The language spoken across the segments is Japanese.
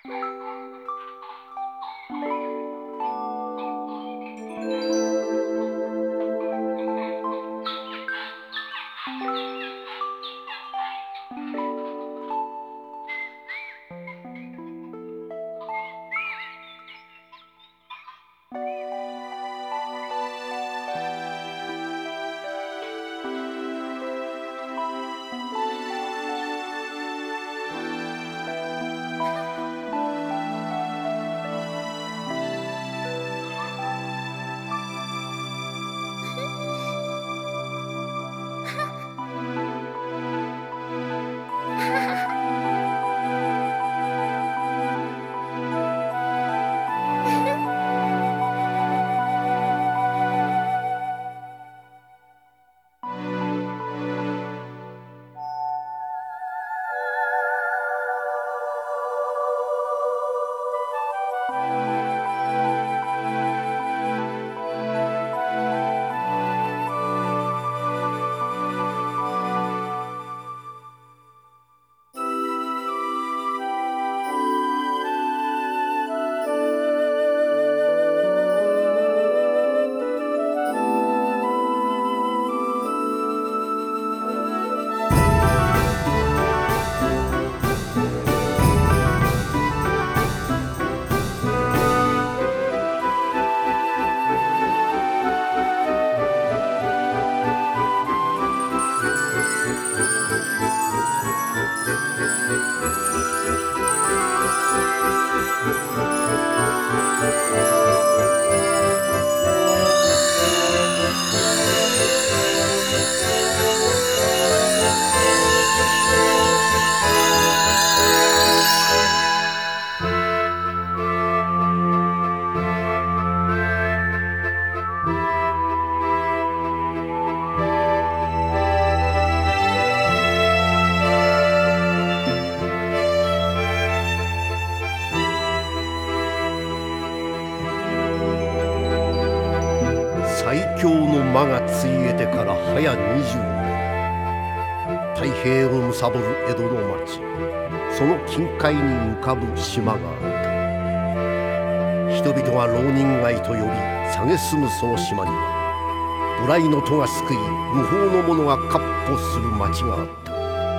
最強の魔がついえてから早20年、太平を貪る江戸の町、その近海に浮かぶ島があった。人々が浪人街と呼び蔑むその島には、無頼の戸が救い無法の者が闊歩する町があった。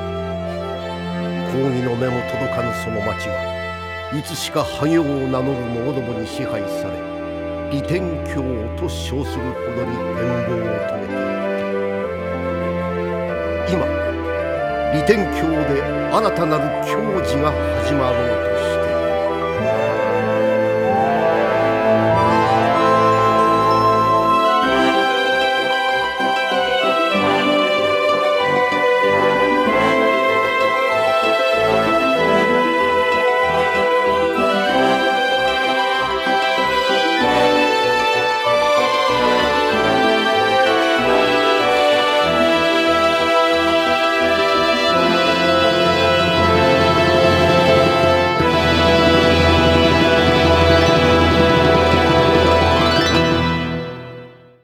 公儀の目も届かぬその町はいつしか覇業を名乗る者どもに支配され、利天教と称するほどに変貌を遂げていった。今利天教で新たなる教事が始まろうとした。